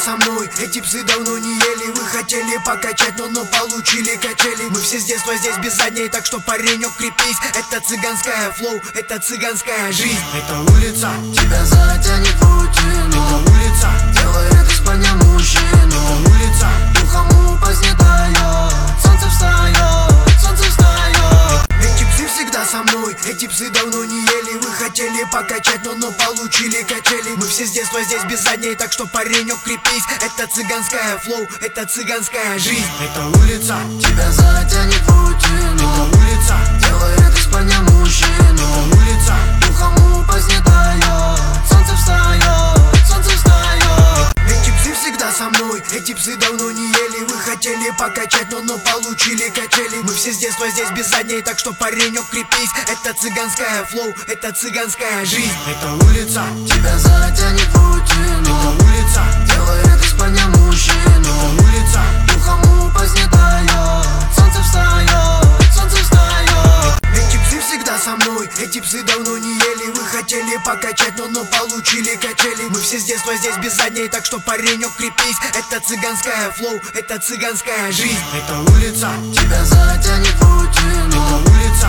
со мной. Эти псы давно не ели, вы хотели покачать, но получили качели. Мы все с детства здесь без задней, так что, паренек, крепись. Это цыганская флоу, это цыганская жизнь. Это улица тебя затянет в паутину. Это улица делает из парня мужчину. Это улица духом упазднет дает. Солнце встает, солнце встает. Эти псы всегда со мной. Эти псы давно не ели, вы хотели покачать, но получили качели. Мы все с детства здесь без задней, так что, паренек, крепись. Это цыганская флоу, это цыганская жизнь. Это улица тебя затянет в паутину. Это улица делает из парня мужчину. Это улица духом упазднет дает. Солнце встает, солнце встает. Эти псы всегда со мной. Эти псы давно не ели, вы хотели покачать, но получили качели. Мы все с детства здесь без задней, так что, паренек, крепись. Это цыганская флоу, это цыганская жизнь. Это улица тебя затянет в паутину. Это улица делает из парня мужчину. Это улица духом упазднет дает. Солнце встает, солнце встает. Эти псы всегда со мной. Эти псы давно не ели, вы хотели покачать, но получили качели. Мы все с детства здесь без задней, так что, паренек, крепись. Это цыганская флоу, это цыганская жизнь. Это улица тебя затянет в паутину. Это улица